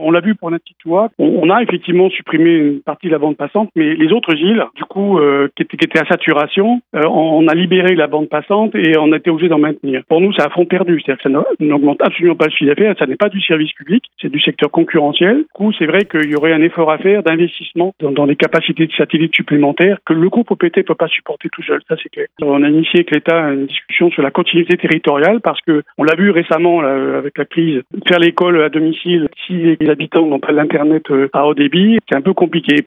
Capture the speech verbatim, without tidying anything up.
On l'a vu pour Natitois, on, on a effectivement supprimé une partie de la bande passante, mais les autres îles, du coup, euh, qui, étaient, qui étaient à saturation, euh, on a libéré la bande passante et on a été obligé d'en maintenir. Pour nous, c'est à fond perdu, c'est-à-dire que ça n'augmente absolument pas le chiffre d'affaires, ça n'est pas du service public, c'est du secteur concurrentiel. Du coup, c'est vrai qu'il y aurait un effort à faire d'investissement dans, dans les capacités de satellites supplémentaires que le groupe O P T ne peut pas supporter tout seul, ça c'est clair. Alors, on a initié avec l'État une discussion sur la continuité territoriale parce que on l'a vu récemment là, avec la crise, faire l'école à domicile si les habitants n'ont pas l'internet à haut débit, c'est un peu compliqué.